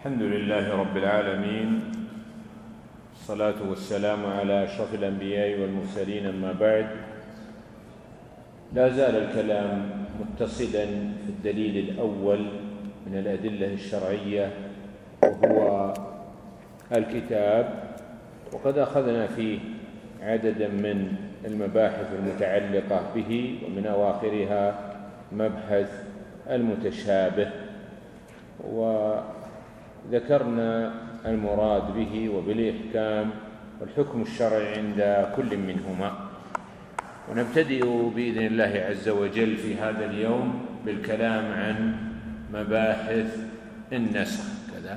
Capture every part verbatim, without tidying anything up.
الحمد لله رب العالمين، الصلاة والسلام على أشرف الأنبياء والمرسلين، أما بعد. لا زال الكلام متصلا في الدليل الأول من الأدلة الشرعية وهو الكتاب، وقد أخذنا فيه عددا من المباحث المتعلقة به، ومن أواخرها مبحث المتشابه، وذكرنا المراد به وبالإحكام والحكم الشرعي عند كل منهما. ونبتدئ بإذن الله عز وجل في هذا اليوم بالكلام عن مباحث النسخ. كذا.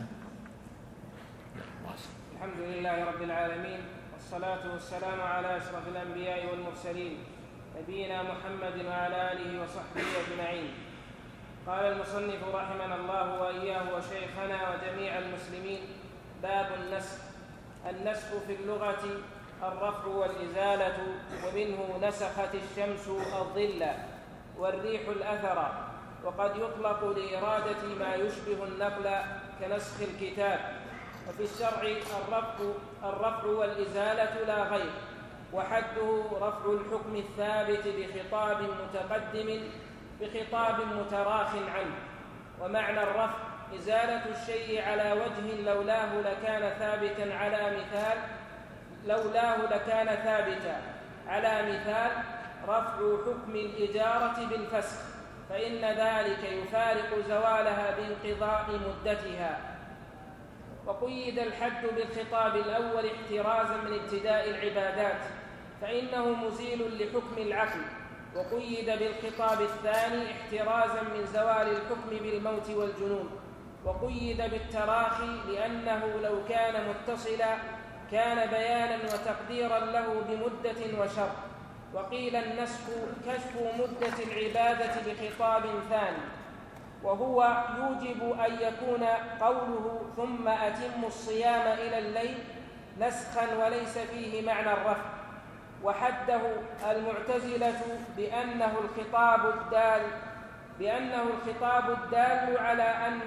الحمد لله رب العالمين، والصلاة والسلام على أشرف الأنبياء والمرسلين، نبينا محمد وعلى آله وصحبه أجمعين. قال المصنف رحمنا الله وإياه وشيخنا وجميع المسلمين: باب النسخ. النسخ في اللغة الرفع والإزالة، ومنه نسخت الشمس الظل والريح الأثر، وقد يطلق لإرادة ما يشبه النقل كنسخ الكتاب. وفي الشرع الرفع, الرفع والإزالة لا غير، وحده رفع الحكم الثابت بخطاب متقدم بخطاب متراخ عنه. ومعنى الرفع إزالة الشيء على وجه لولاه لكان ثابتا على مثال لولاه لكان ثابتا على مثال رفع حكم الإجارة بالفسخ، فإن ذلك يفارق زوالها بانقضاء مدتها. وقيد الحد بالخطاب الأول احترازا من ابتداء العبادات، فإنه مزيل لحكم العقل. وقيد بالخطاب الثاني احترازا من زوال الحكم بالموت والجنون. وقيد بالتراخي لأنه لو كان متصلا كان بيانا وتقديرا له بمدة وشرط. وقيل النسخ كشف مدة العبادة بخطاب ثاني، وهو يوجب أن يكون قوله ثم أتموا الصيام إلى الليل نسخا وليس فيه معنى الرفع. وحده المعتزلة بأنه الخطاب الدال بأنه الخطاب الدال على أن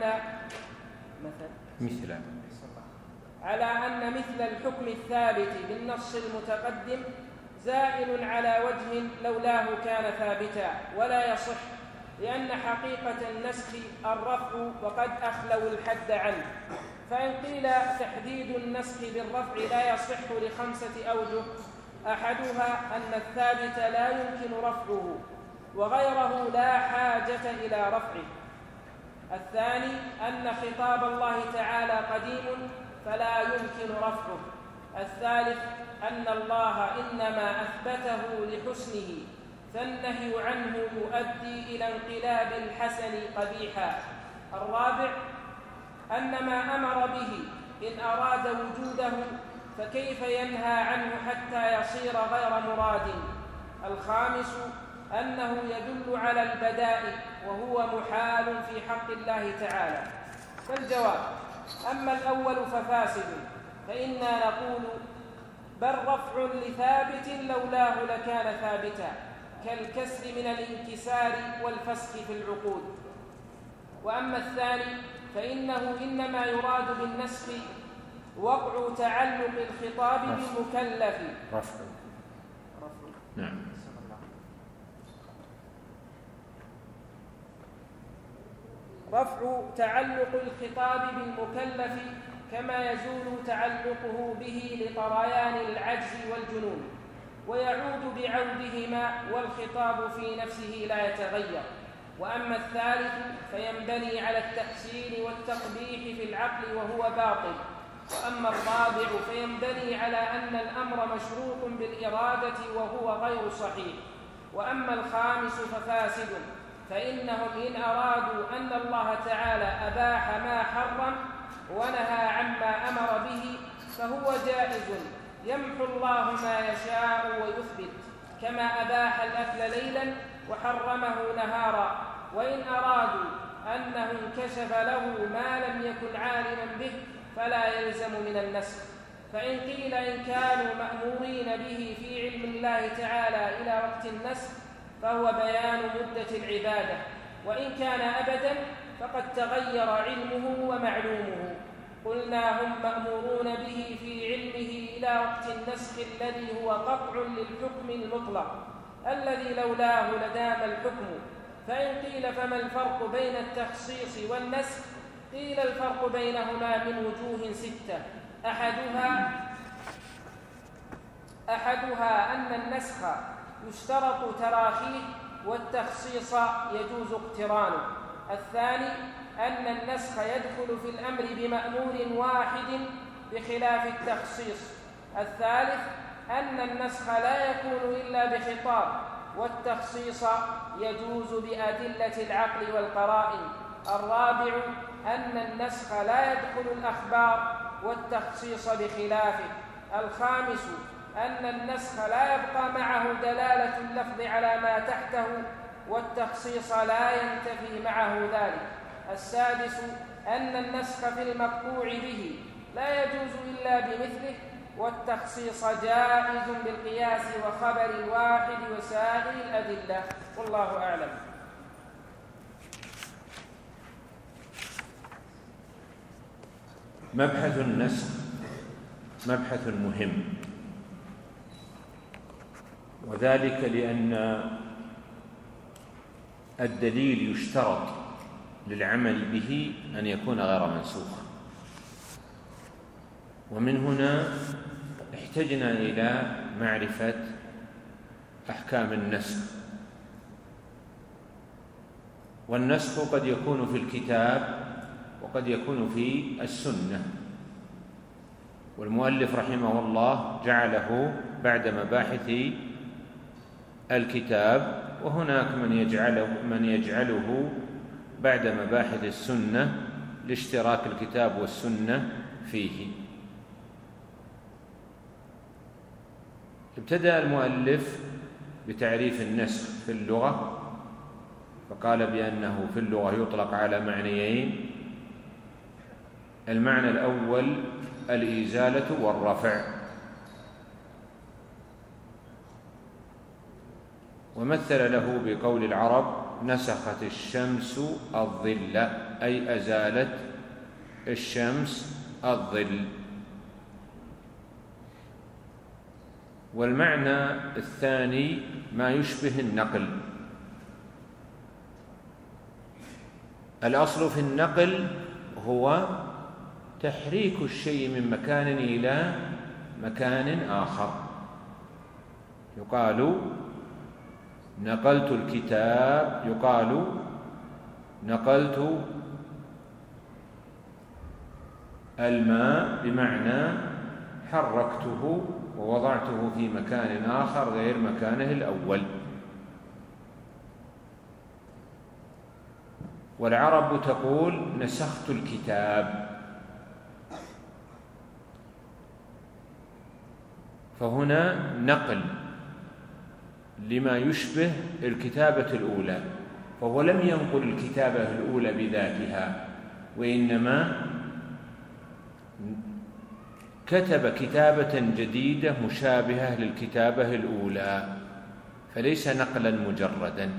مثل على أن مثل الحكم الثابت بالنص المتقدم زائل على وجه لولاه كان ثابتا، ولا يصح، لأن حقيقة النسخ الرفع، وقد أخلوا الحد عنه. فإن قيل تحديد النسخ بالرفع لا يصح لخمسة أوجه: أحدها أن الثابت لا يمكن رفعه، وغيره لا حاجة إلى رفعه. الثاني أن خطاب الله تعالى قديم فلا يمكن رفعه. الثالث أن الله إنما أثبته لحسنه، فالنهي عنه يؤدي إلى انقلاب الحسن قبيحا. الرابع أن ما أمر به إن أراد وجوده فكيف ينهى عنه حتى يصير غير مراد. الخامس أنه يدل على البداء، وهو محال في حق الله تعالى. فالجواب: أما الأول ففاسد، فإنا نقول بل رفع لثابت لولاه لكان ثابتا، كالكسر من الانكسار والفسخ في العقود. وأما الثاني فإنه إنما يراد بالنسخ وقع تعلق الخطاب بالمكلف. رفع نعم رفع تعلق الخطاب بالمكلف كما يزول تعلقه به لطريان العجز والجنون، ويعود بعودهما والخطاب في نفسه لا يتغير. وأما الثالث فينبني على التحسين والتقبيح في العقل وهو باطل. وأما الرابع فينبني على أن الأمر مشروط بالإرادة وهو غير صحيح. وأما الخامس ففاسد، فإنهم إن أرادوا أن الله تعالى أباح ما حرم ونهى عما أمر به فهو جائز، يمحو الله ما يشاء ويثبت، كما أباح الأكل ليلا وحرمه نهارا. وإن أرادوا أنه انكشف له ما لم يكن عالما به فلا يلزم من النسخ. فإن قيل إن كانوا مأمورين به في علم الله تعالى إلى وقت النسخ فهو بيان مدة العبادة، وإن كان أبدا فقد تغير علمه ومعلومه. قلنا هم مأمورون به في علمه إلى وقت النسخ الذي هو قطع للحكم المطلق الذي لولاه لدام الحكم. فإن قيل فما الفرق بين التخصيص والنسخ؟ قيل الفرق بينهما من وجوه ستة. أحدها أحدها أن النسخ يشترط تراخيه والتخصيص يجوز اقترانه. الثاني أن النسخ يدخل في الأمر بمأمور واحد بخلاف التخصيص. الثالث أن النسخ لا يكون إلا بخطاب والتخصيص يجوز بأدلة العقل والقرائن. الرابع أن النسخ لا يدخل الأخبار والتخصيص بخلافه. الخامس أن النسخ لا يبقى معه دلالة اللفظ على ما تحته والتخصيص لا ينتفي معه ذلك. السادس أن النسخ في المقطوع به لا يجوز إلا بمثله والتخصيص جائز بالقياس وخبر الواحد وسائر الأدلة. والله أعلم. مبحث النسخ مبحث مهم، وذلك لأن الدليل يشترط للعمل به أن يكون غير منسوخ، ومن هنا احتجنا إلى معرفة أحكام النسخ. والنسخ قد يكون في الكتاب وقد يكون في السنة، والمؤلف رحمه الله جعله بعد مباحث الكتاب، وهناك من يجعله, من يجعله بعد مباحث السنة لاشتراك الكتاب والسنة فيه. ابتدأ المؤلف بتعريف النسخ في اللغة، فقال بأنه في اللغة يطلق على معنيين: المعنى الأول الإزالة والرفع، ومثل له بقول العرب: نسخت الشمس الظل، أي أزالت الشمس الظل. والمعنى الثاني ما يشبه النقل. الأصل في النقل هو تحريك الشيء من مكان إلى مكان آخر. يقال نقلت الكتاب، يقال نقلت الماء، بمعنى حركته ووضعته في مكان آخر غير مكانه الأول. والعرب تقول نسخت الكتاب، فهنا نقل لما يشبه الكتابة الأولى، فهو لم ينقل الكتابة الأولى بذاتها، وإنما كتب كتابة جديدة مشابهة للكتابة الأولى، فليس نقلا مجردا.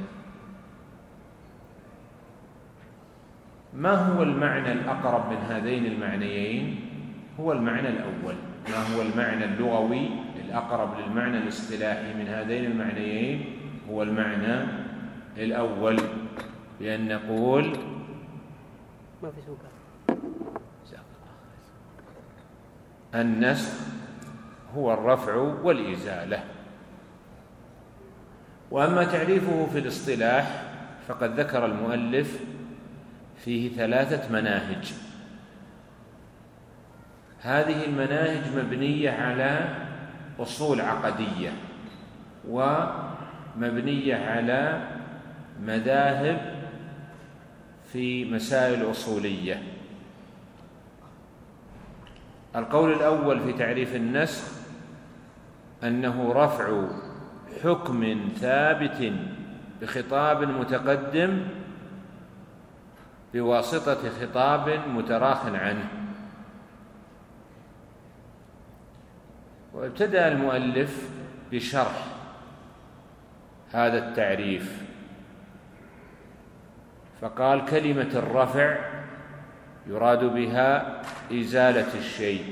ما هو المعنى الأقرب من هذين المعنيين؟ هو المعنى الأول. ما هو المعنى اللغوي الأقرب للمعنى الاصطلاحي من هذين المعنيين؟ هو المعنى الأول، بأن نقول ما في سوق النسخ هو الرفع والإزالة. وأما تعريفه في الاصطلاح فقد ذكر المؤلف فيه ثلاثة مناهج. هذه المناهج مبنية على أصول عقدية، ومبنية على مذاهب في مسائل أصولية. القول الأول في تعريف النسخ أنه رفع حكم ثابت بخطاب متقدم بواسطة خطاب متراخ عنه. وابتدأ المؤلف بشرح هذا التعريف، فقال: كلمة الرفع يراد بها إزالة الشيء،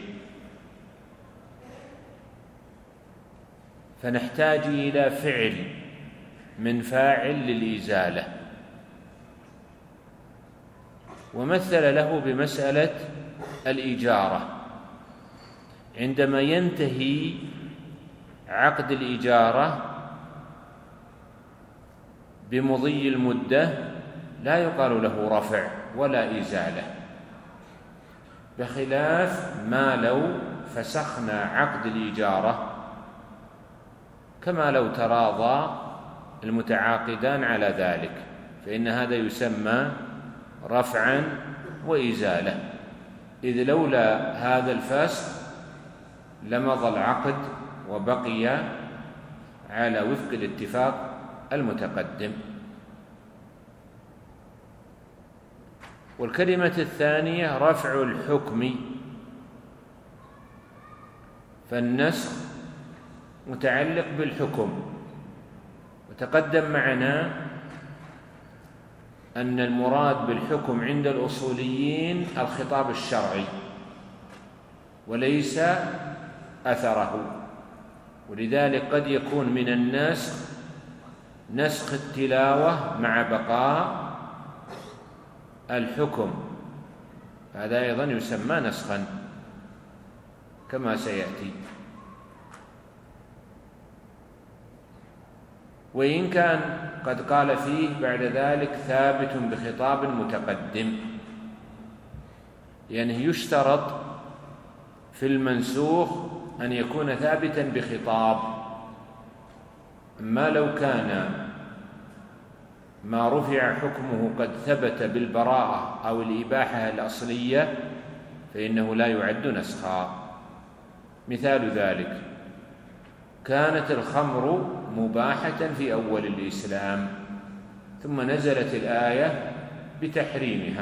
فنحتاج إلى فعل من فاعل للإزالة، ومثل له بمسألة الإجارة. عندما ينتهي عقد الإجارة بمضي المدة لا يقال له رفع ولا إزالة، بخلاف ما لو فسخنا عقد الإجارة، كما لو تراضى المتعاقدان على ذلك، فإن هذا يسمى رفعا وإزالة، إذ لولا هذا الفسخ لمضى العقد وبقي على وفق الاتفاق المتقدم. والكلمة الثانية رفع الحكم، فالنسخ متعلق بالحكم، وتقدم معنا أن المراد بالحكم عند الأصوليين الخطاب الشرعي وليس أثره، ولذلك قد يكون من النسخ نسخ التلاوة مع بقاء الحكم، هذا أيضا يسمى نسخا كما سيأتي. وإن كان قد قال فيه بعد ذلك ثابت بخطاب متقدم، يعني يشترط في المنسوخ أن يكون ثابتا بخطاب، أما لو كان ما رفع حكمه قد ثبت بالبراءة أو الإباحة الأصلية فإنه لا يعد نسخا. مثال ذلك: كانت الخمر مباحة في أول الإسلام، ثم نزلت الآية بتحريمها،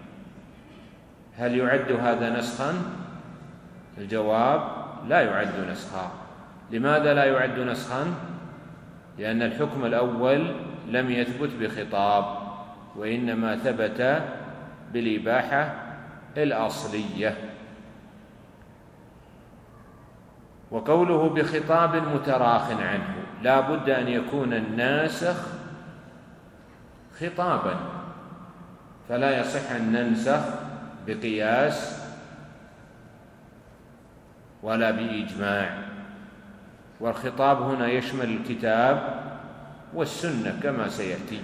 هل يعد هذا نسخا؟ الجواب: لا يعد نسخا. لماذا لا يعد نسخا؟ لأن الحكم الأول لم يثبت بخطاب، وإنما ثبت بالإباحة الأصلية. وقوله بخطاب متراخ عنه، لا بد أن يكون الناسخ خطابا، فلا يصح أن ننسخ بقياس ولا بإجماع، والخطاب هنا يشمل الكتاب والسنة كما سيأتي.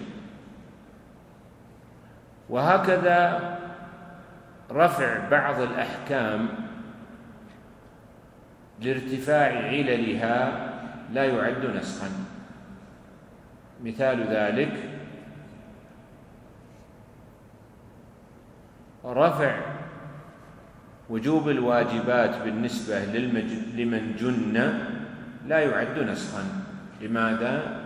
وهكذا رفع بعض الأحكام لارتفاع عللها لا يعد نسخا. مثال ذلك: رفع وجوب الواجبات بالنسبة لمن جن لا يعد نسخا. لماذا؟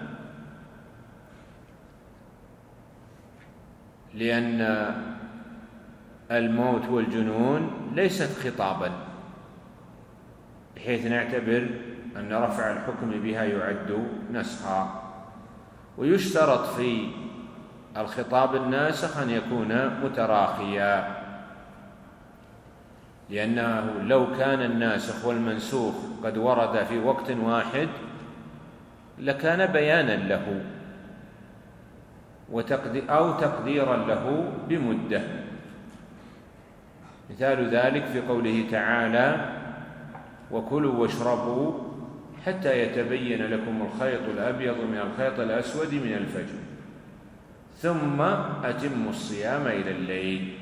لأن الموت والجنون ليست خطابا بحيث نعتبر أن رفع الحكم بها يعد نسخا. ويشترط في الخطاب الناسخ أن يكون متراخيا، لأنه لو كان الناسخ والمنسوخ قد ورد في وقت واحد لكان بيانا له أو تقديرا له بمدة. مثال ذلك في قوله تعالى: وكلوا واشربوا حتى يتبين لكم الخيط الأبيض من الخيط الأسود من الفجر ثم أتموا الصيام إلى الليل.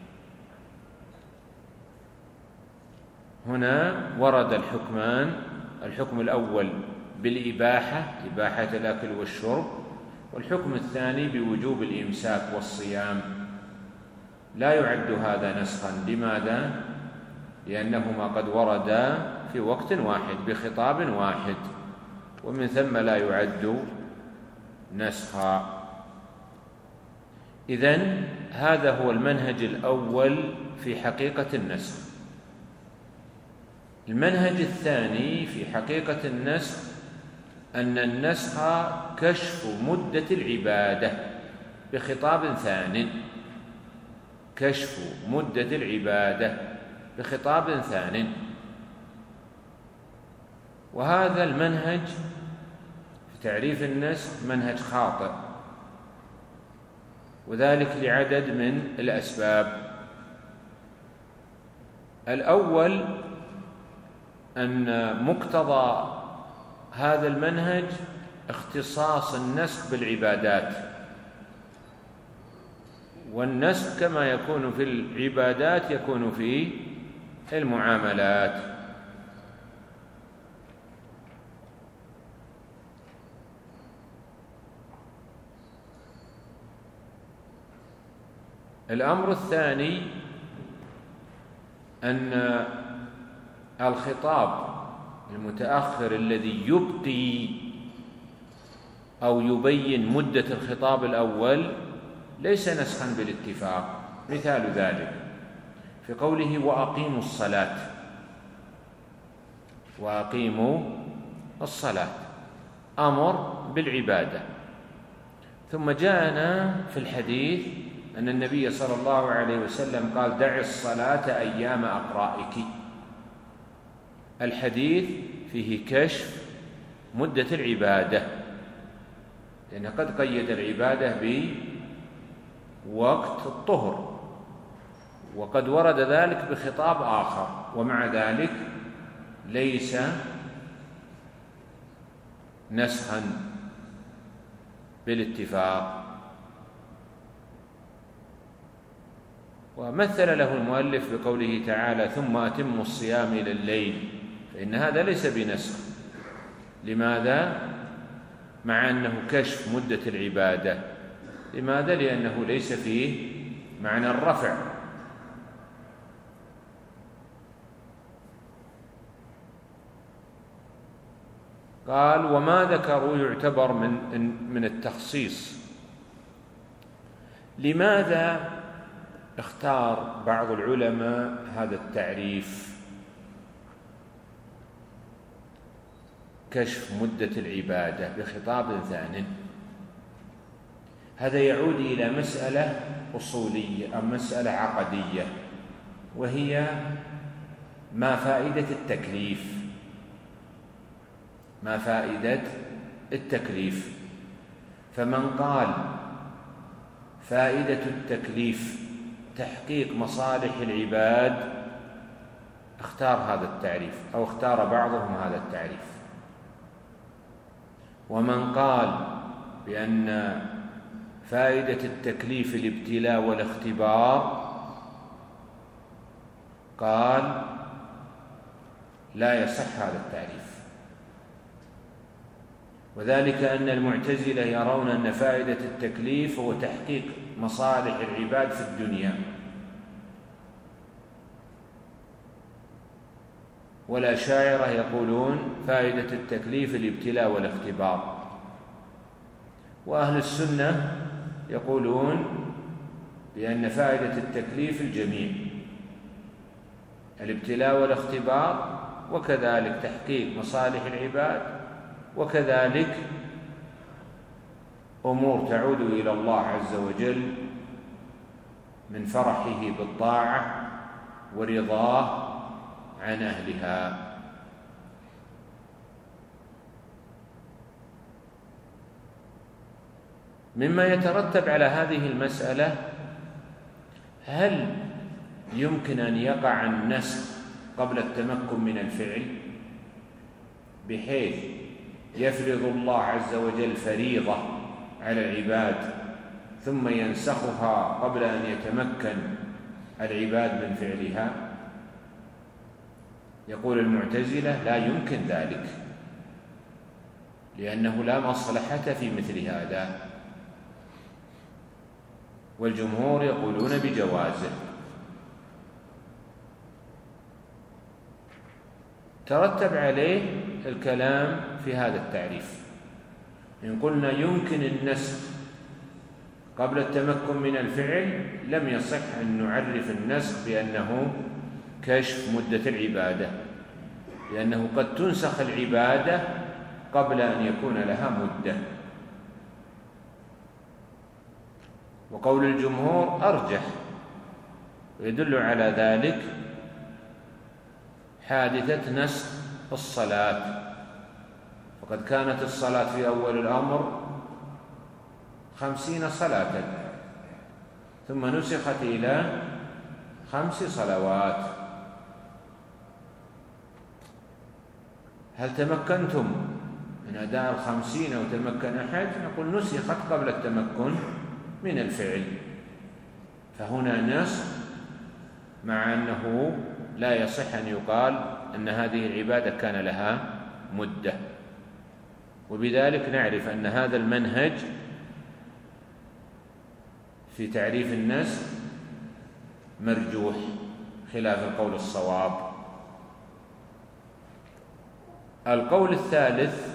هنا ورد الحكمان، الحكم الأول بالإباحة، إباحة الأكل والشرب، والحكم الثاني بوجوب الإمساك والصيام. لا يعد هذا نسخا. لماذا؟ لأنهما قد وردا في وقت واحد بخطاب واحد، ومن ثم لا يعد نسخا. إذن هذا هو المنهج الأول في حقيقة النسخ. المنهج الثاني في حقيقة النسخ أن النسخ كشف مدة العبادة بخطاب ثان، كشف مدة العبادة بخطاب ثان. وهذا المنهج في تعريف النسخ منهج خاطئ، وذلك لعدد من الأسباب. الأول أن مقتضى هذا المنهج اختصاص النسخ بالعبادات، والنسخ كما يكون في العبادات يكون في المعاملات. الأمر الثاني أن الخطاب المتأخر الذي يبقي أو يبين مدة الخطاب الأول ليس نسخا بالاتفاق. مثال ذلك في قوله وأقيموا الصلاة، وأقيموا الصلاة أمر بالعبادة، ثم جاءنا في الحديث أن النبي صلى الله عليه وسلم قال دع الصلاة أيام أقرائك. الحديث فيه كشف مدة العبادة، لأن قد قيد العبادة بوقت الطهر، وقد ورد ذلك بخطاب آخر، ومع ذلك ليس نسخا بالاتفاق. ومثل له المؤلف بقوله تعالى ثم أتموا الصيام إلى الليل، فإن هذا ليس بنسخ. لماذا؟ مع أنه كشف مدة العبادة. لماذا؟ لأنه ليس فيه معنى الرفع. قال وما ذكروا يعتبر من من التخصيص. لماذا اختار بعض العلماء هذا التعريف كشف مدة العبادة بخطاب ثان؟ هذا يعود إلى مسألة أصولية أو مسألة عقدية، وهي ما فائدة التكليف. ما فائدة التكليف؟ فمن قال فائدة التكليف تحقيق مصالح العباد اختار هذا التعريف، أو اختار بعضهم هذا التعريف. ومن قال بأن فائدة التكليف الابتلاء والاختبار قال لا يصح هذا التعريف، وذلك أن المعتزلة يرون أن فائدة التكليف هو تحقيق مصالح العباد في الدنيا، والأشاعرة يقولون فائدة التكليف الابتلاء والاختبار، وأهل السنة يقولون بأن فائدة التكليف الجميع، الابتلاء والاختبار، وكذلك تحقيق مصالح العباد، وكذلك أمور تعود إلى الله عز وجل من فرحه بالطاعة ورضاه عن أهلها. مما يترتب على هذه المسألة هل يمكن أن يقع النسخ قبل التمكن من الفعل، بحيث يفرض الله عز وجل فريضة على العباد ثم ينسخها قبل أن يتمكن العباد من فعلها؟ يقول المعتزلة لا يمكن ذلك، لأنه لا مصلحة في مثل هذا، والجمهور يقولون بجوازه. ترتب عليه الكلام في هذا التعريف. إن قلنا يمكن النسخ قبل التمكن من الفعل لم يصح أن نعرف النسخ بأنه كشف مدة العبادة، لأنه قد تنسخ العبادة قبل أن يكون لها مدة. وقول الجمهور أرجح، ويدل على ذلك حادثة نسخ الصلاة، وقد كانت الصلاة في أول الأمر خمسين صلاة، ثم نسخت إلى خمس صلوات. هل تمكنتم من أداء الخمسين أو تمكن أحد؟ نقول نسخت قبل التمكن من الفعل، فهنا نسخ، مع أنه لا يصح أن يقال أن هذه العبادة كان لها مدة. وبذلك نعرف أن هذا المنهج في تعريف النسخ مرجوح خلاف القول الصواب. القول الثالث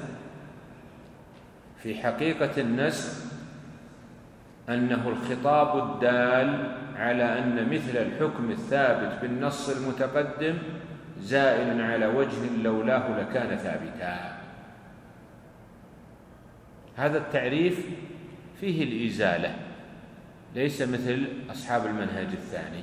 في حقيقة النسخ أنه الخطاب الدال على أن مثل الحكم الثابت بالنص المتقدم زائل على وجه لولاه لكان ثابتا. هذا التعريف فيه الإزالة، ليس مثل أصحاب المنهج الثاني،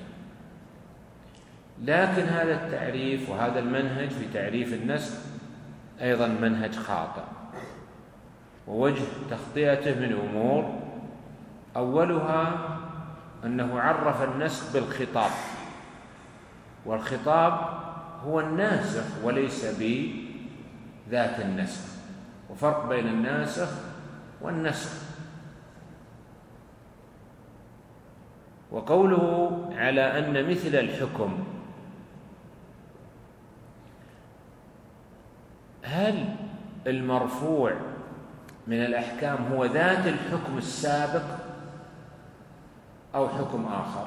لكن هذا التعريف وهذا المنهج في تعريف النسخ أيضا منهج خاطئ، ووجه تخطئته من أمور: أولها أنه عرف النسخ بالخطاب، والخطاب هو الناسخ وليس بذات النسخ، وفرق بين الناسخ والنسخ. وقوله على أن مثل الحكم، هل المرفوع من الأحكام هو ذات الحكم السابق أو حكم آخر؟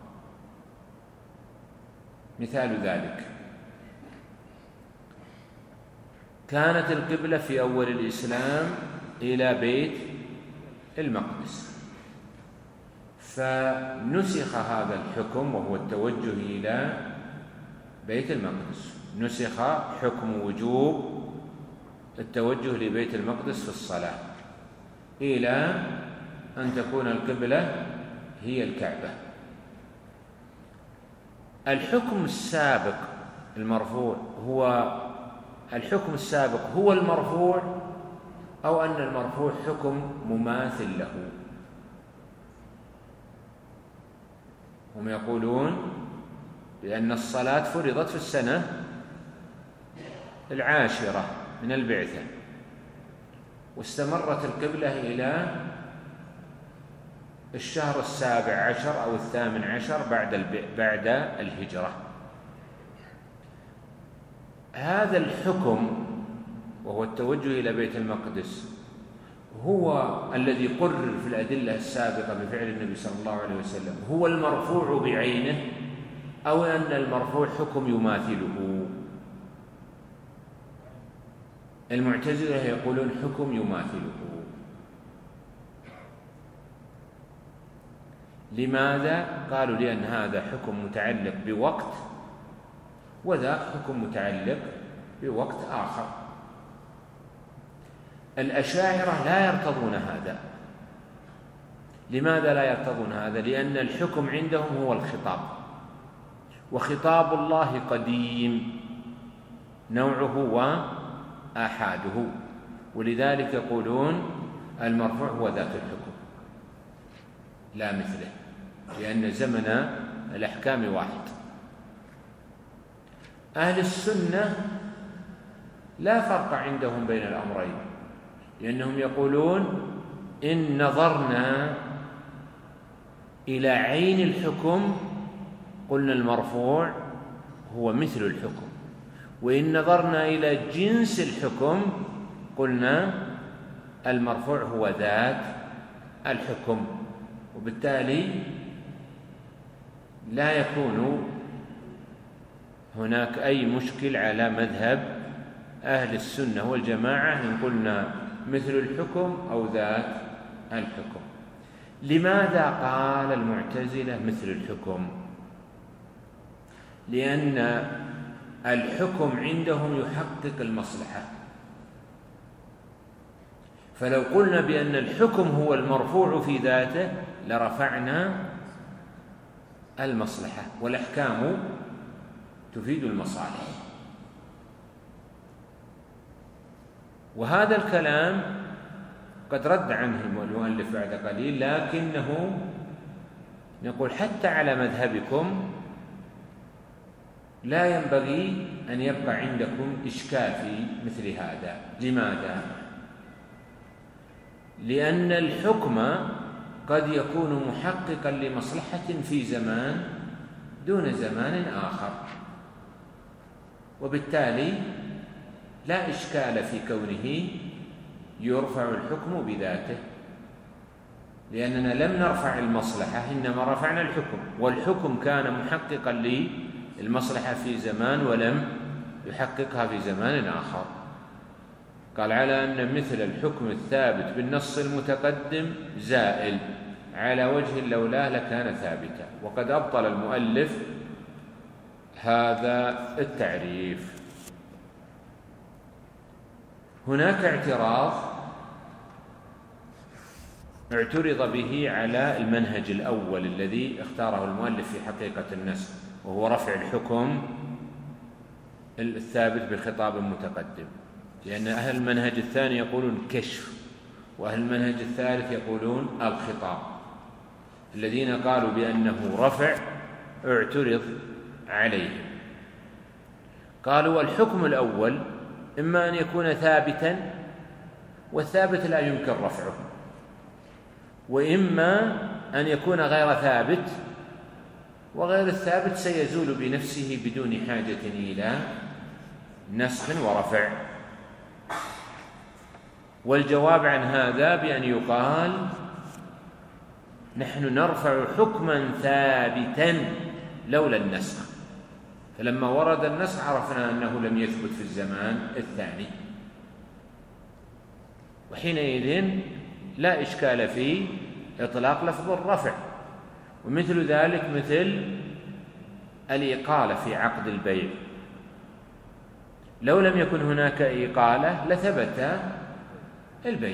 مثال ذلك: كانت القبلة في أول الإسلام إلى بيت المقدس، فنسخ هذا الحكم وهو التوجه إلى بيت المقدس، نسخ حكم وجوب التوجه لبيت المقدس في الصلاة إلى أن تكون القبلة هي الكعبة. الحكم السابق المرفوع هو الحكم السابق هو المرفوع، أو أن المرفوع حكم مماثل له؟ هم يقولون بأن الصلاة فرضت في السنة العاشرة من البعثة، واستمرت القبلة إلى الشهر السابع عشر أو الثامن عشر بعد بعد الهجرة. هذا الحكم وهو التوجه إلى بيت المقدس هو الذي قرر في الأدلة السابقة بفعل النبي صلى الله عليه وسلم، هو المرفوع بعينه، أو أن المرفوع حكم يماثله؟ المعتزلة يقولون حكم يماثله. لماذا؟ قالوا لأن هذا حكم متعلق بوقت، وذاك حكم متعلق بوقت آخر. الأشاعرة لا يرتضون هذا. لماذا لا يرتضون هذا؟ لأن الحكم عندهم هو الخطاب، وخطاب الله قديم نوعه وآحاده، ولذلك يقولون المرفوع هو ذات الحكم لا مثله، لأن زمن الأحكام واحد. أهل السنة لا فرق عندهم بين الأمرين، لأنهم يقولون إن نظرنا إلى عين الحكم قلنا المرفوع هو مثل الحكم، وإن نظرنا إلى جنس الحكم قلنا المرفوع هو ذات الحكم. وبالتالي لا يكون هناك أي مشكل على مذهب أهل السنة والجماعة إن قلنا مثل الحكم أو ذات الحكم. لماذا قال المعتزلة مثل الحكم؟ لأن الحكم عندهم يحقق المصلحة، فلو قلنا بأن الحكم هو المرفوع في ذاته لرفعنا المصلحة، والأحكام تفيد المصالح. وهذا الكلام قد رد عنه المؤلف بعد قليل، لكنه نقول حتى على مذهبكم لا ينبغي أن يبقى عندكم إشكال في مثل هذا. لماذا؟ لأن الحكم قد يكون محققا لمصلحة في زمان دون زمان آخر، وبالتالي لا إشكال في كونه يرفع الحكم بذاته، لأننا لم نرفع المصلحة، إنما رفعنا الحكم، والحكم كان محققا للمصلحة في زمان ولم يحققها في زمان آخر. قال على أن مثل الحكم الثابت بالنص المتقدم زائل على وجه لولاه لكان ثابتا. وقد أبطل المؤلف هذا التعريف. هناك اعتراض اعترض به على المنهج الأول الذي اختاره المؤلف في حقيقة النسخ، وهو رفع الحكم الثابت بخطاب متقدم، لأن أهل المنهج الثاني يقولون كشف، وأهل المنهج الثالث يقولون الخطاب. الذين قالوا بأنه رفع اعترض عليهم، قالوا الحكم الأول إما أن يكون ثابتا والثابت لا يمكن رفعه، وإما أن يكون غير ثابت وغير الثابت سيزول بنفسه بدون حاجة إلى نسخ ورفع. والجواب عن هذا بأن يقال نحن نرفع حكما ثابتا لولا النسخ، فلما ورد النسخ عرفنا أنه لم يثبت في الزمان الثاني، وحينئذ لا إشكال في إطلاق لفظ الرفع. ومثل ذلك مثل الإقالة في عقد البيع، لو لم يكن هناك إقالة لثبت البيع،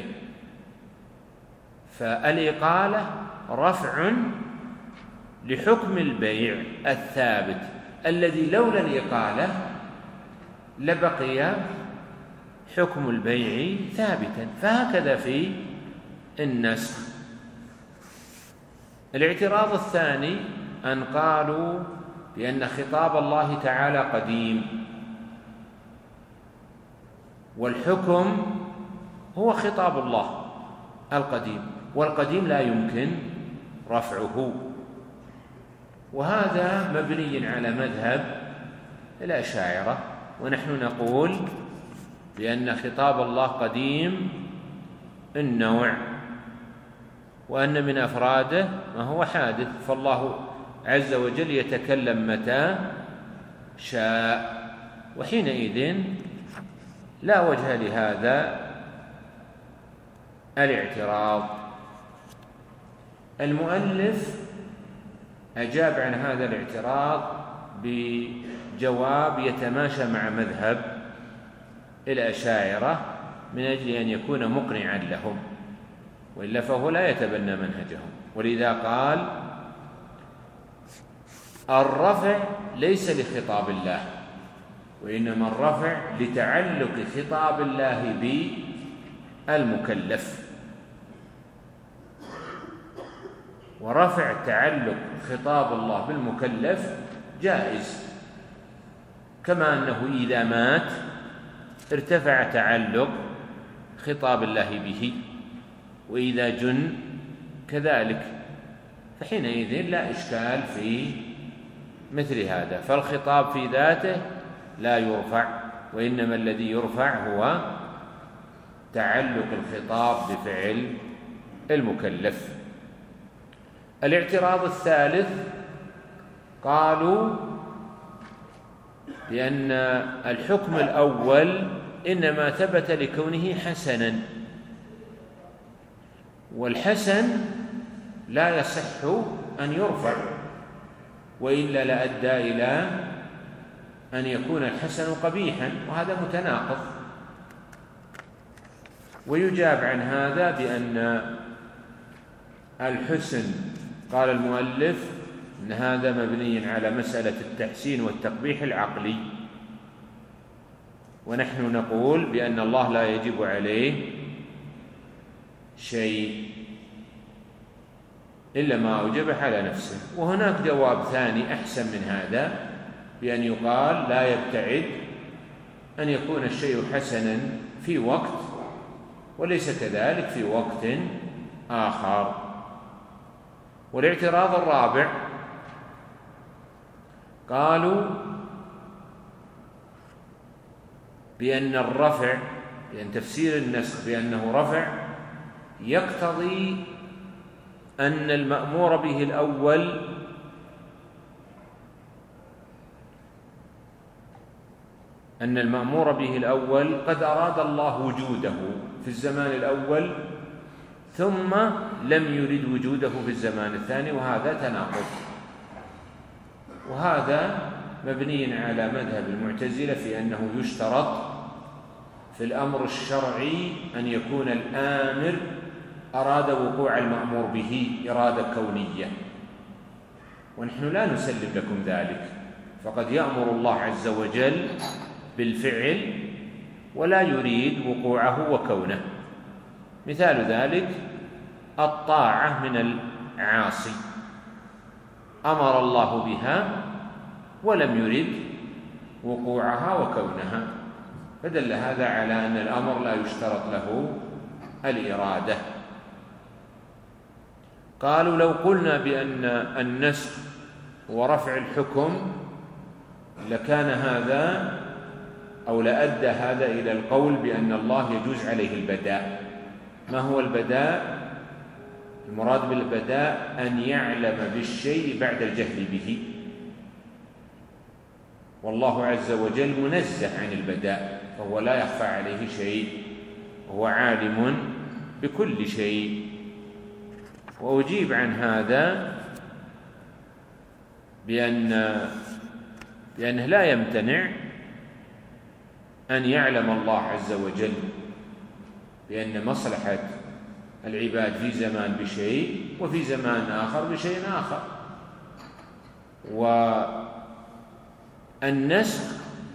فالإقالة رفع لحكم البيع الثابت الذي لولا الإقالة لبقي حكم البيع ثابتا. فهكذا في النسخ. الاعتراض الثاني أن قالوا بأن خطاب الله تعالى قديم، والحكم هو خطاب الله القديم، والقديم لا يمكن رفعه. وهذا مبني على مذهب الأشاعرة، ونحن نقول بأن خطاب الله قديم النوع، وأن من أفراده ما هو حادث، فالله عز وجل يتكلم متى شاء، وحينئذ لا وجه لهذا الاعتراض. المؤلف أجاب عن هذا الاعتراض بجواب يتماشى مع مذهب الأشاعرة من أجل أن يكون مقنعا لهم، وإلا فهو لا يتبنى منهجهم. ولذا قال الرفع ليس لخطاب الله، وإنما الرفع لتعلق خطاب الله بالمكلف، ورفع تعلق خطاب الله بالمكلف جائز، كما أنه إذا مات ارتفع تعلق خطاب الله به، وإذا جن كذلك، فحينئذ لا إشكال في مثل هذا. فالخطاب في ذاته لا يرفع، وإنما الذي يرفع هو تعلق الخطاب بفعل المكلف. الاعتراض الثالث قالوا بأن الحكم الأول إنما ثبت لكونه حسنا، والحسن لا يصح أن يرفع، وإلا لأدى إلى أن يكون الحسن قبيحا، وهذا متناقض. ويجاب عن هذا بأن الحسن قال المؤلف أن هذا مبني على مسألة التحسين والتقبيح العقلي، ونحن نقول بأن الله لا يجب عليه شيء إلا ما أوجبه على نفسه. وهناك جواب ثاني أحسن من هذا، بأن يقال لا يبتعد أن يكون الشيء حسنا في وقت وليس كذلك في وقت آخر. والاعتراض الرابع قالوا بأن الرفع، بأن تفسير النسخ بأنه رفع يقتضي أن المأمور به الأول أن المأمور به الأول قد أراد الله وجوده في الزمان الأول ثم لم يرد وجوده في الزمان الثاني، وهذا تناقض. وهذا مبني على مذهب المعتزلة في أنه يشترط في الأمر الشرعي أن يكون الآمر أراد وقوع المأمور به إرادة كونية، ونحن لا نسلم لكم ذلك. فقد يأمر الله عز وجل بالفعل ولا يريد وقوعه وكونه. مثال ذلك الطاعة من العاصي، أمر الله بها ولم يرد وقوعها وكونها، فدل هذا على أن الأمر لا يشترط له الإرادة. قالوا لو قلنا بأن النسخ ورفع الحكم لكان هذا أو لأدى هذا إلى القول بأن الله يجوز عليه البداء. ما هو البداء؟ المراد بالبداء أن يعلم بالشيء بعد الجهل به، والله عز وجل منزه عن البداء، فهو لا يخفى عليه شيء، وهو عالم بكل شيء. وأجيب عن هذا بأن بأنه لا يمتنع أن يعلم الله عز وجل بأن مصلحة العباد في زمان بشيء وفي زمان آخر بشيء آخر. والنسخ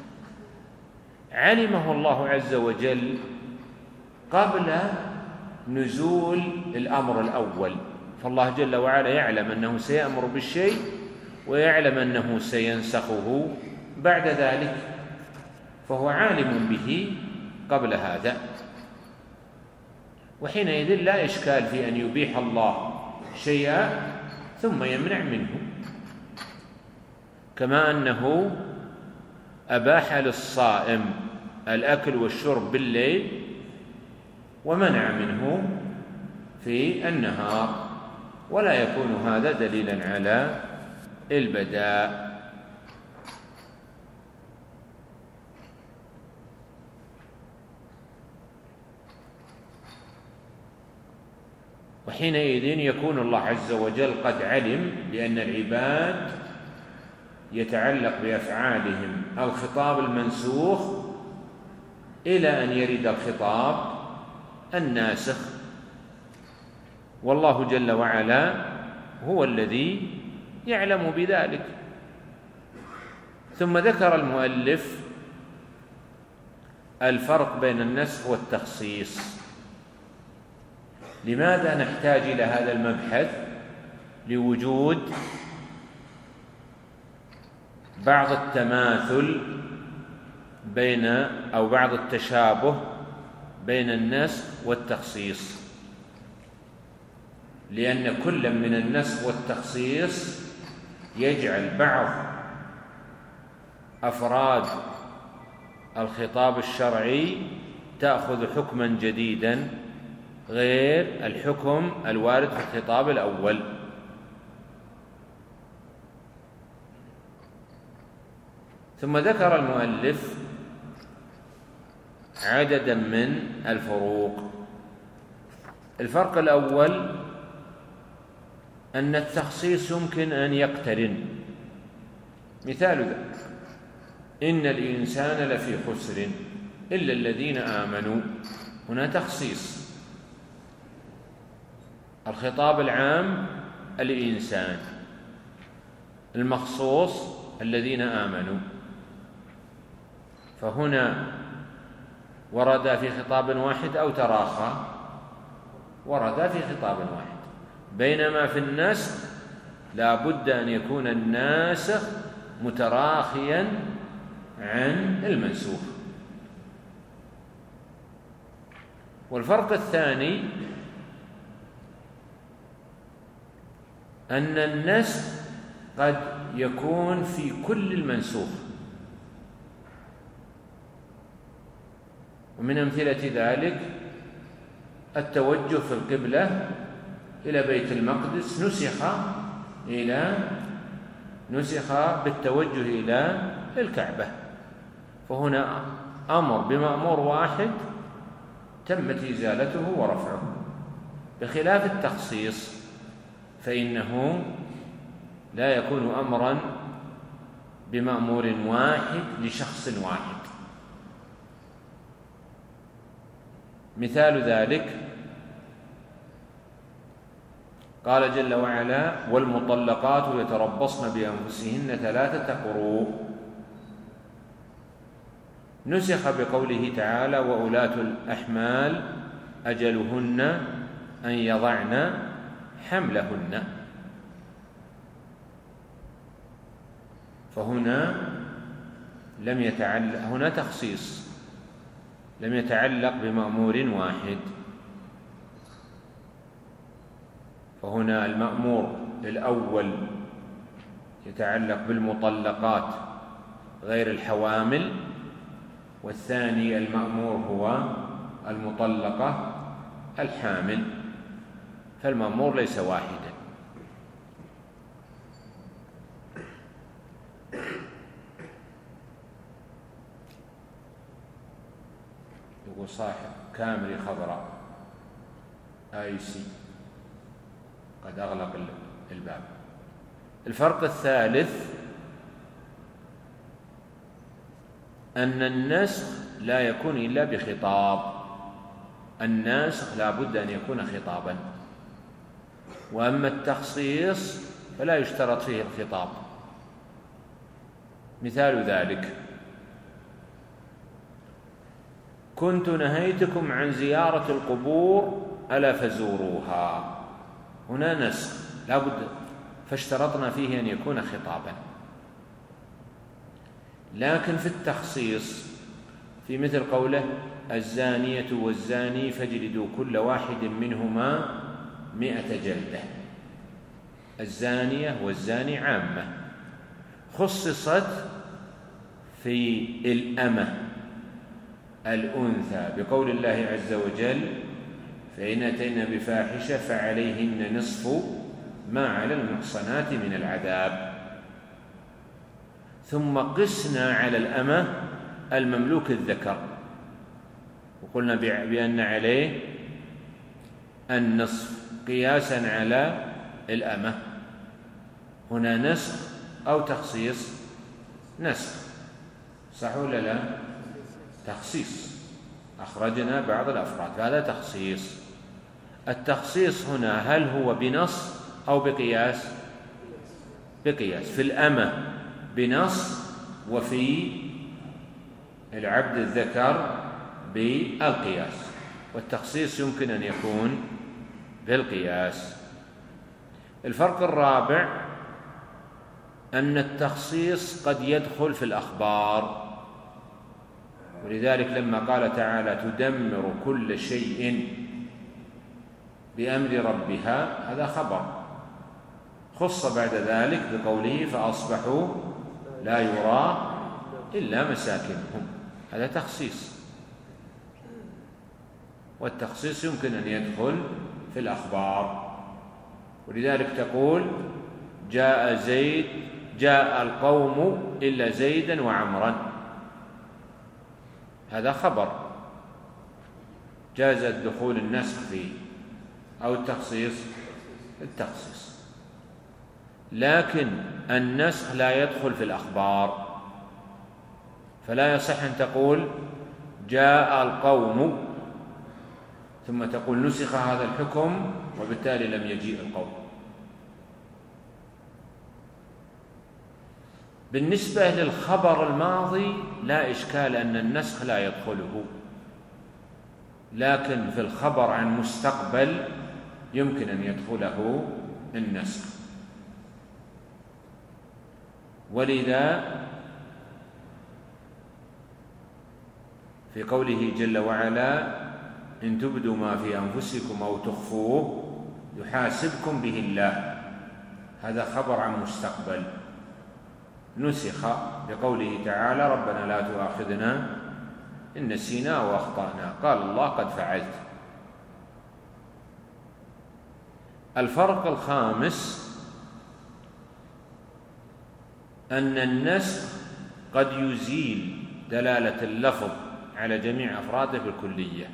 علمه الله عز وجل قبل نزول الأمر الأول، فالله جل وعلا يعلم أنه سيأمر بالشيء ويعلم أنه سينسخه بعد ذلك، فهو عالم به قبل هذا. وحينئذ لا إشكال في أن يبيح الله شيئا ثم يمنع منه، كما أنه أباح للصائم الأكل والشرب بالليل ومنع منه في النهار، ولا يكون هذا دليلا على البداء. وحينئذ يكون الله عز وجل قد علم بأن العباد يتعلق بأفعالهم الخطاب المنسوخ إلى أن يرد الخطاب الناسخ، والله جل وعلا هو الذي يعلم بذلك. ثم ذكر المؤلف الفرق بين النسخ والتخصيص. لماذا نحتاج إلى هذا المبحث؟ لوجود بعض التماثل بين أو بعض التشابه بين النسخ والتخصيص، لأن كل من النسخ والتخصيص يجعل بعض أفراد الخطاب الشرعي تأخذ حكما جديدا غير الحكم الوارد في الخطاب الأول. ثم ذكر المؤلف عددا من الفروق. الفرق الأول أن التخصيص يمكن أن يقترن. مثال ذلك إن الإنسان لفي خسر إلا الذين آمنوا، هنا تخصيص. الخطاب العام الإنسان، المخصوص الذين آمنوا، فهنا ورد في خطاب واحد أو تراخى؟ ورد في خطاب واحد، بينما في النسخ لا بد أن يكون الناسخ متراخيا عن المنسوخ. والفرق الثاني أن النسخ قد يكون في كل المنسوخ، ومن أمثلة ذلك التوجه في القبلة إلى بيت المقدس نسخ إلى نسخ بالتوجه إلى الكعبة، فهنا أمر بمأمور واحد تمت إزالته ورفعه، بخلاف التخصيص فإنه لا يكون أمرا بمأمور واحد لشخص واحد. مثال ذلك قال جل وعلا: والمطلقات يتربصن بأنفسهن ثلاثة قروء، نسخ بقوله تعالى: وأولاة الأحمال أجلهن أن يضعن حملهن، فهنا لم يتعلق، هنا تخصيص لم يتعلق بمأمور واحد، فهنا المأمور الأول يتعلق بالمطلقات غير الحوامل، والثاني المأمور هو المطلقة الحامل، فالمأمور ليس واحدا. يقول صاحب كامري خضراء آي سي قد أغلق الباب. الفرق الثالث أن النسخ لا يكون إلا بخطاب، الناسخ لا بد أن يكون خطابا، وأما التخصيص فلا يشترط فيه الخطاب. مثال ذلك: كنت نهيتكم عن زيارة القبور ألا فزوروها، هنا نسخ لا بد، فاشترطنا فيه أن يكون خطابا. لكن في التخصيص في مثل قوله: الزانية والزاني فاجلدوا كل واحد منهما مئة جلدة، الزانية والزاني عامة، خصصت في الأمة الأنثى بقول الله عز وجل: فإن أتينا بفاحشة فعليهن نصف ما على المحصنات من العذاب. ثم قسنا على الأمة المملوك الذكر، وقلنا بأن عليه النصف قياسا على الأمة. هنا نسخ أو تخصيص؟ نسخ، صح ولا لا؟ تخصيص، أخرجنا بعض الأفراد، هذا تخصيص. التخصيص هنا هل هو بنص أو بقياس؟ بقياس. في الأمة بنص، وفي العبد الذكر بالقياس، والتخصيص يمكن أن يكون بالقياس. الفرق الرابع أن التخصيص قد يدخل في الأخبار، ولذلك لما قال تعالى: تدمر كل شيء بأمر ربها، هذا خبر، خص بعد ذلك بقوله: فأصبحوا لا يرى إلا مساكنهم، هذا تخصيص. والتخصيص يمكن أن يدخل في الأخبار، ولذلك تقول: جاء زيد جاء القوم إلا زيدا وعمرا، هذا خبر جاز الدخول النسخ فيه، أو التخصيص التخصيص. لكن النسخ لا يدخل في الأخبار، فلا يصح أن تقول جاء القوم ثم تقول نسخ هذا الحكم وبالتالي لم يجيء القوم. بالنسبة للخبر الماضي لا إشكال أن النسخ لا يدخله، لكن في الخبر عن مستقبل يمكن أن يدخله النسخ. ولذا في قوله جل وعلا: إن تبدوا ما في أنفسكم أو تخفوه يحاسبكم به الله، هذا خبر عن مستقبل نسخ بقوله تعالى: ربنا لا تؤاخذنا إن نسينا أو أخطأنا، قال الله: قد فعلت. الفرق الخامس أن النسخ قد يزيل دلالة اللفظ على جميع أفراده بالكلية،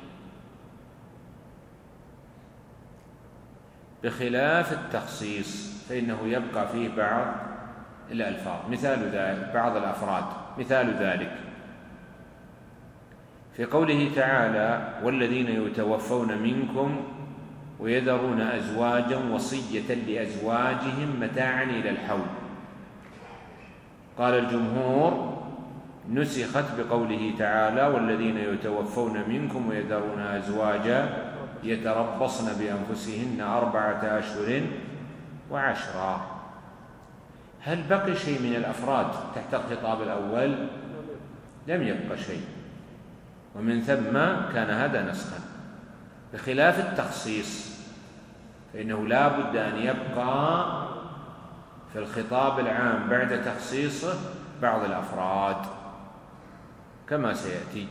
بخلاف التخصيص فإنه يبقى فيه بعض الألفاظ، مثال ذلك بعض الأفراد، مثال ذلك في قوله تعالى: والذين يتوفون منكم ويذرون أزواجا وصية لأزواجهم متاعا إلى الحول. قال الجمهور: نسخت بقوله تعالى: والذين يتوفون منكم ويذرون أزواجا يتربصن بأنفسهن أربعة أشهر وعشرا. هل بقي شيء من الأفراد تحت الخطاب الأول؟ لم يبقى شيء، ومن ثم كان هذا نسخا، بخلاف التخصيص فإنه لا بد أن يبقى في الخطاب العام بعد تخصيصه بعض الأفراد كما سيأتي.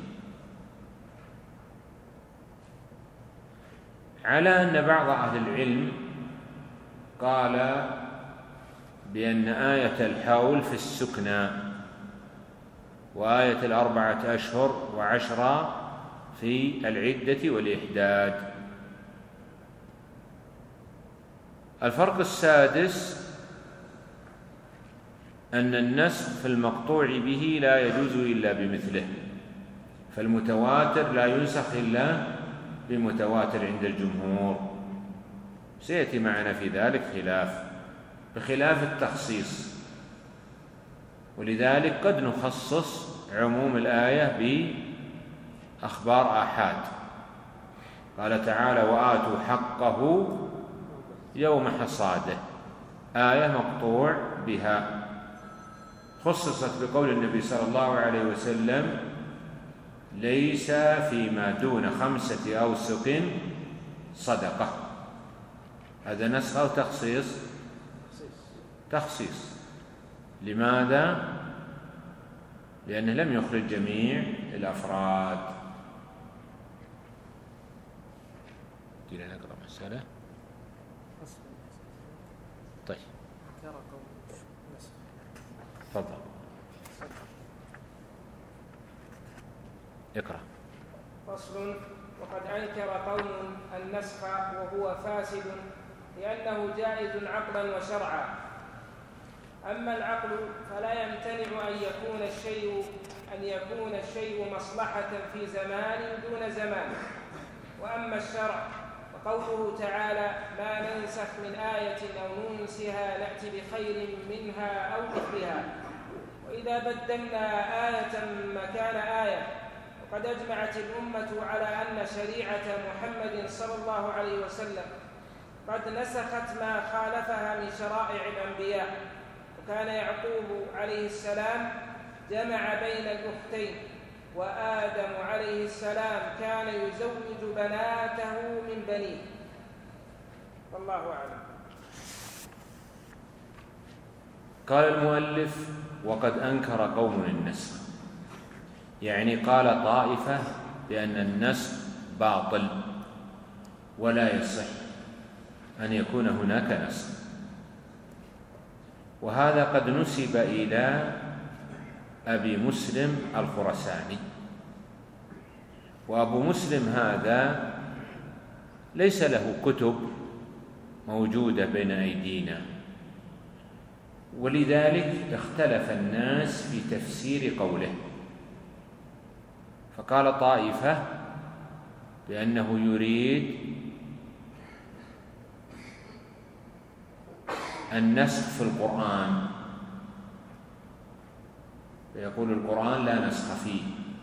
على أن بعض أهل العلم قال بأن آية الحول في السكنى، وآية الأربعة أشهر وعشرة في العدة والإحداد. الفرق السادس أن النسخ في المقطوع به لا يجوز إلا بمثله، فالمتواتر لا ينسخ إلا بمتواتر عند الجمهور، سيأتي معنا في ذلك خلاف، بخلاف التخصيص. ولذلك قد نخصص عموم الآية بأخبار آحاد. قال تعالى: وآتوا حقه يوم حصاده، آية مقطوع بها، خصصت بقول النبي صلى الله عليه وسلم: ليس فيما دون خمسة أوسق صدقة. هذا نسخ أو تخصيص؟ تخصيص. لماذا؟ لأنه لم يخرج جميع الأفراد. تريد أن أقرأ مسألة؟ طيب تفضل اقرأ. فصل: وقد أنكر قوم النسخ وهو فاسد لأنه جائز عقلا وشرعا. أما العقل فلا يمتنع أن يكون الشيء أن يكون الشيء مصلحة في زمان دون زمان. وأما الشرع فقوله تعالى: ما ننسخ من آية أو ننسها نأتي بخير منها أو مثلها. وإذا بدلنا آية مكان آية، وقد أجمعت الأمة على أن شريعة محمد صلى الله عليه وسلم قد نسخت ما خالفها من شرائع الأنبياء. وكان يعقوب عليه السلام جمع بين الأختين، وآدم عليه السلام كان يزوج بناته من بنيه. والله أعلم. قال المؤلف: وقد أنكر قوم النسخ، يعني قال طائفة بأن النسخ باطل ولا يصح أن يكون هناك نسخ، وهذا قد نسب إلى أبي مسلم الخرساني. وأبو مسلم هذا ليس له كتب موجودة بين أيدينا، ولذلك اختلف الناس في تفسير قوله. فقال طائفة بأنه يريد النسخ في القرآن، فيقول القرآن لا نسخ فيه.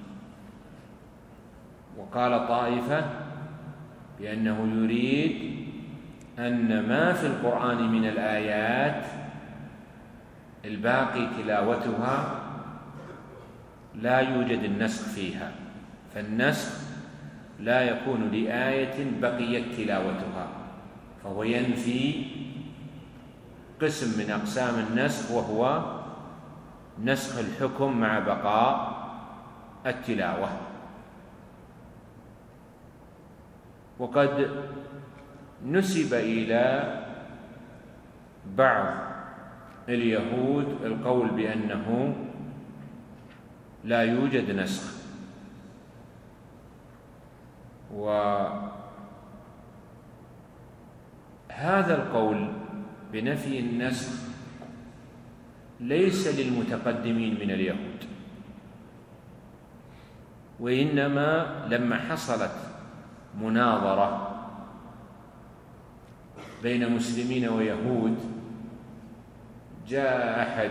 وقال طائفة بأنه يريد أن ما في القرآن من الآيات الباقي تلاوتها لا يوجد النسخ فيها، فالنسخ لا يكون لآية بقيت تلاوتها، فهو ينفي قسم من أقسام النسخ وهو نسخ الحكم مع بقاء التلاوة. وقد نسب إلى بعض اليهود القول بأنه لا يوجد نسخ، وهذا القول بنفي النسخ ليس للمتقدمين من اليهود، وإنما لما حصلت مناظرة بين مسلمين ويهود جاء أحد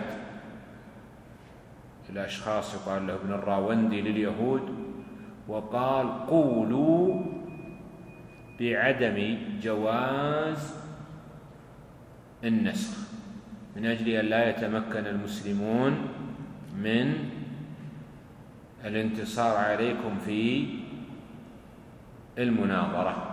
الأشخاص يقال له ابن الراوندي لليهود وقال: قولوا بعدم جواز النسخ من أجل أن لا يتمكن المسلمون من الانتصار عليكم في المناظرة،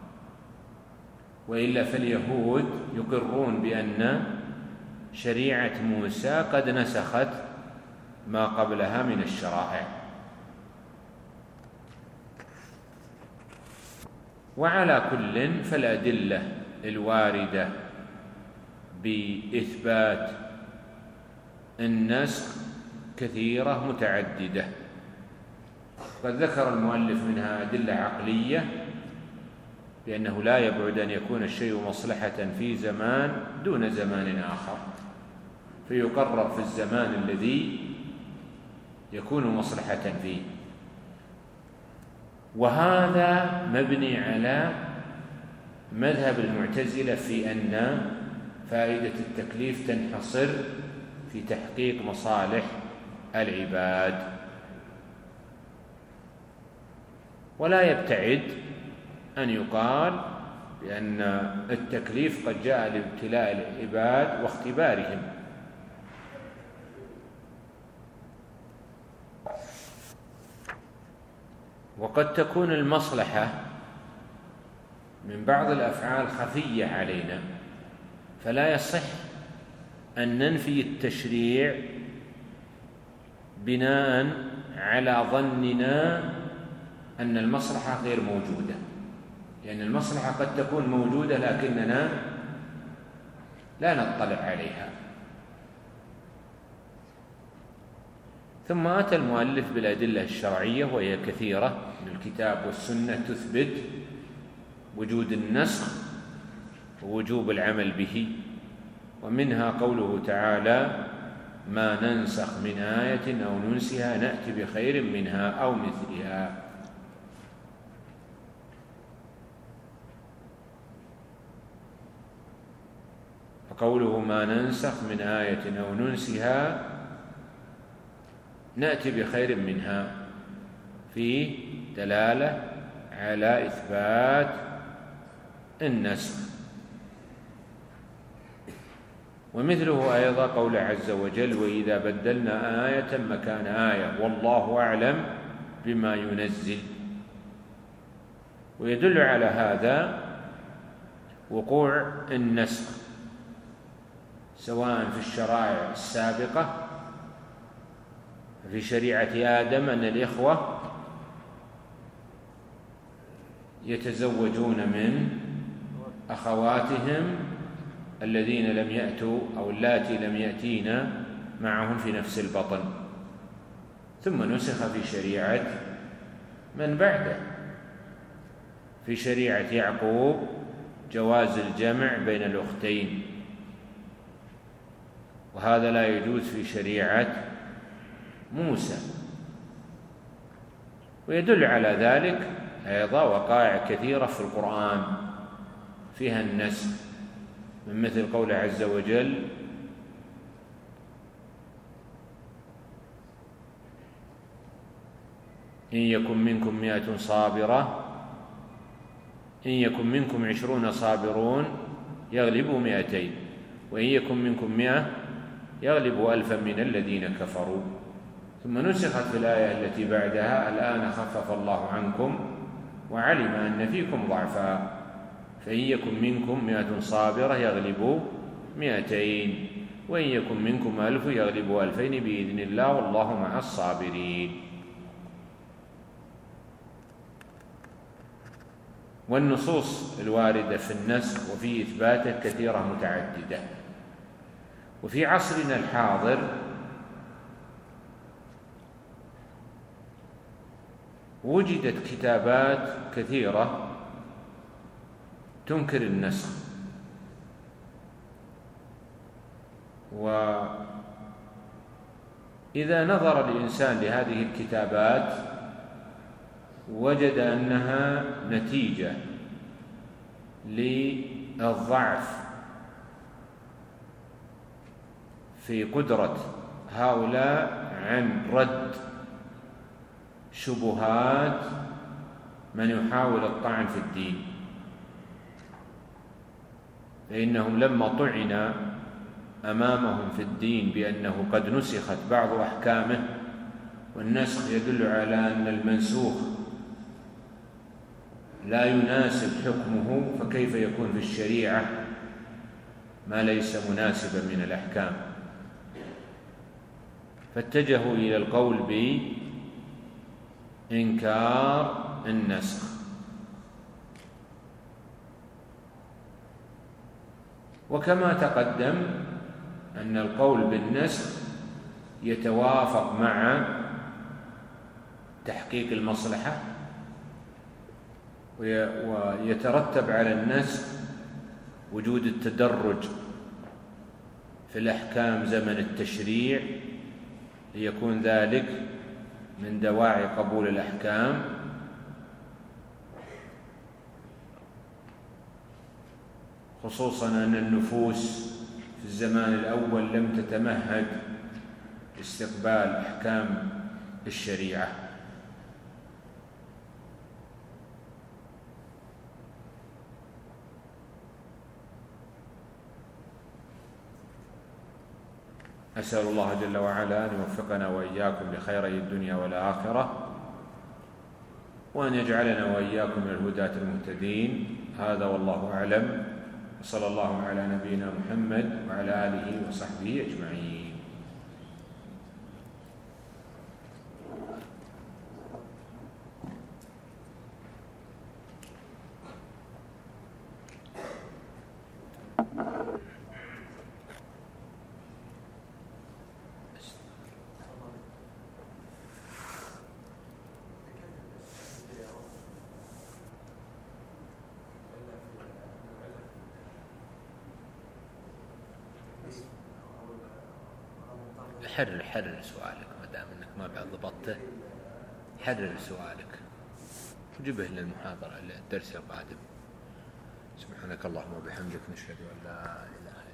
وإلا فاليهود يقرون بأن شريعة موسى قد نسخت ما قبلها من الشرائع. وعلى كل فالأدلة الواردة بإثبات النسخ كثيرة متعددة، قد ذكر المؤلف منها أدلة عقلية بأنه لا يبعد أن يكون الشيء مصلحة في زمان دون زمان آخر، فيقرر في الزمان الذي يكون مصلحة فيه. وهذا مبني على مذهب المعتزلة في أن فائدة التكليف تنحصر في تحقيق مصالح العباد، ولا يبتعد أن يقال بأن التكليف قد جاء لابتلاء العباد واختبارهم. وقد تكون المصلحة من بعض الأفعال خفية علينا، فلا يصح أن ننفي التشريع بناء على ظننا أن المصلحة غير موجودة، لأن المصلحة قد تكون موجودة لكننا لا نطلع عليها. ثم أتى المؤلف بالأدلة الشرعية وهي كثيرة من الكتاب والسنة تثبت وجود النسخ ووجوب العمل به، ومنها قوله تعالى: ما ننسخ من آية أو ننسها نأتي بخير منها أو مثلها. فقوله ما ننسخ من آية أو ننسها نأتي بخير منها في دلالة على إثبات النسخ. ومثله أيضا قول عز وجل: وإذا بدلنا آية مكان آية والله أعلم بما ينزل. ويدل على هذا وقوع النسخ سواء في الشرائع السابقة في شريعة آدم أن الإخوة يتزوجون من أخواتهم الذين لم يأتوا أو اللاتي لم يأتينا معهم في نفس البطن، ثم نسخ في شريعة من بعده في شريعة يعقوب جواز الجمع بين الأختين، وهذا لا يجوز في شريعة موسى. ويدل على ذلك أيضا وقائع كثيرة في القرآن فيها النسخ، من مثل قول عز وجل: إن يكن منكم مائة صابرة إن يكن منكم عشرون صابرون يغلبوا مائتين وإن يكن منكم مائة يغلبوا ألفا من الذين كفروا. ثم نسخت في الآية التي بعدها: الآن خفف الله عنكم وعلم أن فيكم ضعفا فإن يكن منكم مائة صابرة يغلبوا مائتين وإن يكن منكم ألف يغلبوا ألفين بإذن الله والله مع الصابرين. والنصوص الواردة في النسخ وفي إثباته كثيرة متعددة. وفي عصرنا الحاضر وجدت كتابات كثيرة تنكر النسخ، وإذا نظر الإنسان لهذه الكتابات وجد أنها نتيجة للضعف في قدرة هؤلاء عن رد شبهات من يحاول الطعن في الدين، فإنهم لما طعن أمامهم في الدين بأنه قد نسخت بعض أحكامه، والنسخ يدل على أن المنسوخ لا يناسب حكمه، فكيف يكون في الشريعة ما ليس مناسبا من الأحكام؟ فاتجهوا إلى القول بإنكار النسخ. وكما تقدم أن القول بالنسخ يتوافق مع تحقيق المصلحة، ويترتب على النسخ وجود التدرج في الأحكام زمن التشريع ليكون ذلك من دواعي قبول الأحكام. خصوصا أن النفوس في الزمان الأول لم تتمهد لاستقبال أحكام الشريعة. أسأل الله جل وعلا أن يوفقنا وإياكم لخيري الدنيا والآخرة، وأن يجعلنا وإياكم من الهداة المهتدين. هذا والله أعلم، وصلى الله على نبينا محمد وعلى آله وصحبه أجمعين. حرر حرر سؤالك ما دام انك ما بعد ضبطته، حرر سؤالك وجبه للمحاضرة للدرس القادم. سبحانك اللهم وبحمدك، نشهد ان لا اله الا انت.